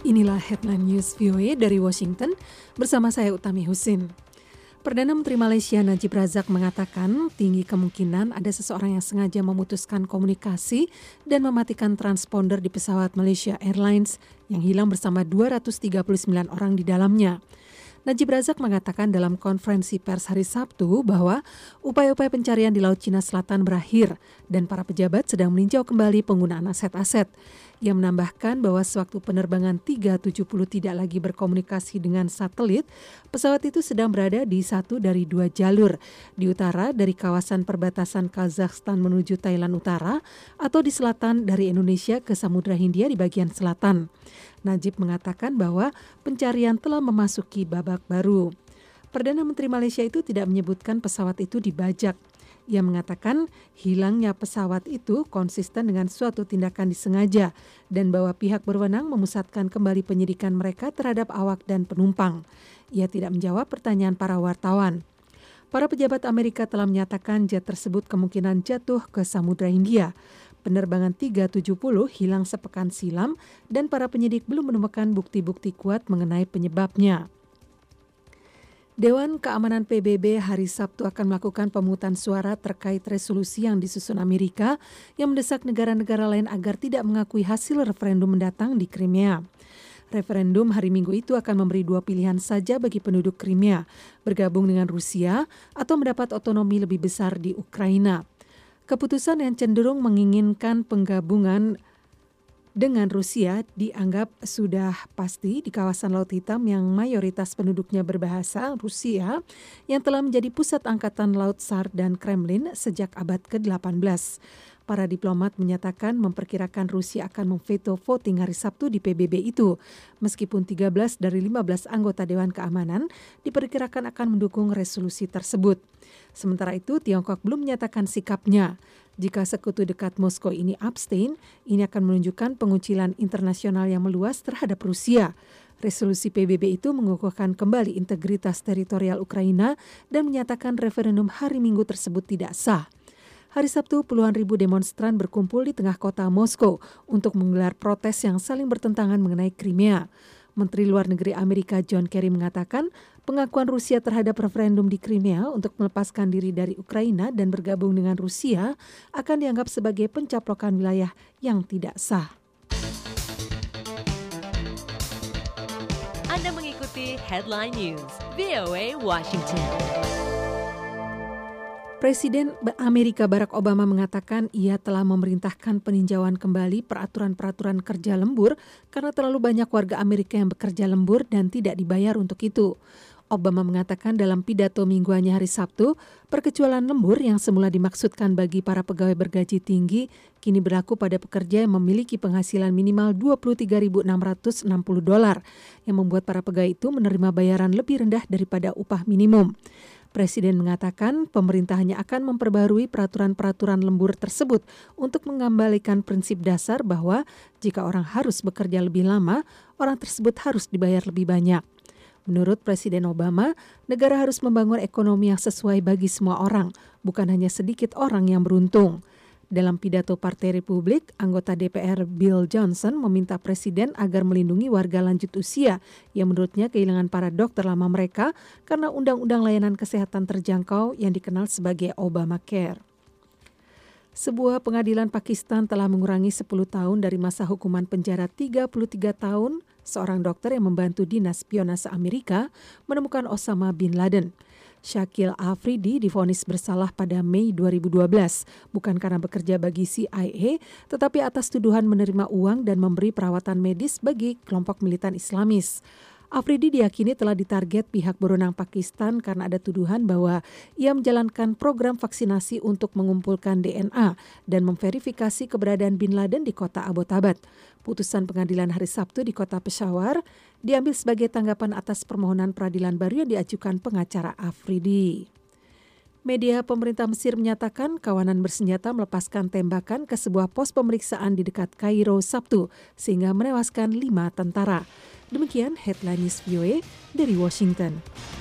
Inilah headline news VOA dari Washington bersama saya Utami Husin. Perdana Menteri Malaysia Najib Razak mengatakan tinggi kemungkinan ada seseorang yang sengaja memutuskan komunikasi dan mematikan transponder di pesawat Malaysia Airlines yang hilang bersama 239 orang di dalamnya. Najib Razak mengatakan dalam konferensi pers hari Sabtu bahwa upaya-upaya pencarian di Laut Cina Selatan berakhir dan para pejabat sedang meninjau kembali penggunaan aset-aset. Ia menambahkan bahwa sewaktu penerbangan 370 tidak lagi berkomunikasi dengan satelit, pesawat itu sedang berada di satu dari dua jalur, di utara dari kawasan perbatasan Kazakhstan menuju Thailand Utara atau di selatan dari Indonesia ke Samudra Hindia di bagian selatan. Najib mengatakan bahwa pencarian telah memasuki babak baru. Perdana Menteri Malaysia itu tidak menyebutkan pesawat itu dibajak. Ia mengatakan hilangnya pesawat itu konsisten dengan suatu tindakan disengaja dan bahwa pihak berwenang memusatkan kembali penyidikan mereka terhadap awak dan penumpang. Ia tidak menjawab pertanyaan para wartawan. Para pejabat Amerika telah menyatakan jet tersebut kemungkinan jatuh ke Samudra Hindia. Penerbangan 370 hilang sepekan silam dan para penyidik belum menemukan bukti-bukti kuat mengenai penyebabnya. Dewan Keamanan PBB hari Sabtu akan melakukan pemungutan suara terkait resolusi yang disusun Amerika yang mendesak negara-negara lain agar tidak mengakui hasil referendum mendatang di Crimea. Referendum hari Minggu itu akan memberi dua pilihan saja bagi penduduk Crimea, bergabung dengan Rusia atau mendapat otonomi lebih besar di Ukraina. Keputusan yang cenderung menginginkan penggabungan dengan Rusia dianggap sudah pasti di kawasan Laut Hitam yang mayoritas penduduknya berbahasa Rusia yang telah menjadi pusat angkatan laut SAR dan Kremlin sejak abad ke-18. Para diplomat menyatakan memperkirakan Rusia akan memveto voting hari Sabtu di PBB itu, meskipun 13 dari 15 anggota Dewan Keamanan diperkirakan akan mendukung resolusi tersebut. Sementara itu, Tiongkok belum menyatakan sikapnya. Jika sekutu dekat Moskow ini abstain, ini akan menunjukkan pengucilan internasional yang meluas terhadap Rusia. Resolusi PBB itu mengukuhkan kembali integritas teritorial Ukraina dan menyatakan referendum hari Minggu tersebut tidak sah. Hari Sabtu, puluhan ribu demonstran berkumpul di tengah kota Moskow untuk menggelar protes yang saling bertentangan mengenai Crimea. Menteri Luar Negeri Amerika John Kerry mengatakan pengakuan Rusia terhadap referendum di Crimea untuk melepaskan diri dari Ukraina dan bergabung dengan Rusia akan dianggap sebagai pencaplokan wilayah yang tidak sah. Anda mengikuti Headline News, VOA Washington. Presiden Amerika Barack Obama mengatakan ia telah memerintahkan peninjauan kembali peraturan-peraturan kerja lembur karena terlalu banyak warga Amerika yang bekerja lembur dan tidak dibayar untuk itu. Obama mengatakan dalam pidato mingguannya hari Sabtu, perkecualian lembur yang semula dimaksudkan bagi para pegawai bergaji tinggi kini berlaku pada pekerja yang memiliki penghasilan minimal $23.660 yang membuat para pegawai itu menerima bayaran lebih rendah daripada upah minimum. Presiden mengatakan pemerintahnya akan memperbarui peraturan-peraturan lembur tersebut untuk mengembalikan prinsip dasar bahwa jika orang harus bekerja lebih lama, orang tersebut harus dibayar lebih banyak. Menurut Presiden Obama, negara harus membangun ekonomi yang sesuai bagi semua orang, bukan hanya sedikit orang yang beruntung. Dalam pidato Partai Republik, anggota DPR Bill Johnson meminta Presiden agar melindungi warga lanjut usia yang menurutnya kehilangan para dokter lama mereka karena undang-undang layanan kesehatan terjangkau yang dikenal sebagai Obamacare. Sebuah pengadilan Pakistan telah mengurangi 10 tahun dari masa hukuman penjara 33 tahun seorang dokter yang membantu dinas spionase Amerika menemukan Osama bin Laden. Shakil Afridi divonis bersalah pada Mei 2012, bukan karena bekerja bagi CIA, tetapi atas tuduhan menerima uang dan memberi perawatan medis bagi kelompok militan Islamis. Afridi diyakini telah ditarget pihak berwenang Pakistan karena ada tuduhan bahwa ia menjalankan program vaksinasi untuk mengumpulkan DNA dan memverifikasi keberadaan bin Laden di kota Abbottabad. Putusan pengadilan hari Sabtu di kota Peshawar diambil sebagai tanggapan atas permohonan peradilan baru yang diajukan pengacara Afridi. Media pemerintah Mesir menyatakan kawanan bersenjata melepaskan tembakan ke sebuah pos pemeriksaan di dekat Kairo Sabtu sehingga menewaskan 5 tentara. Demikian Headline News VOA dari Washington.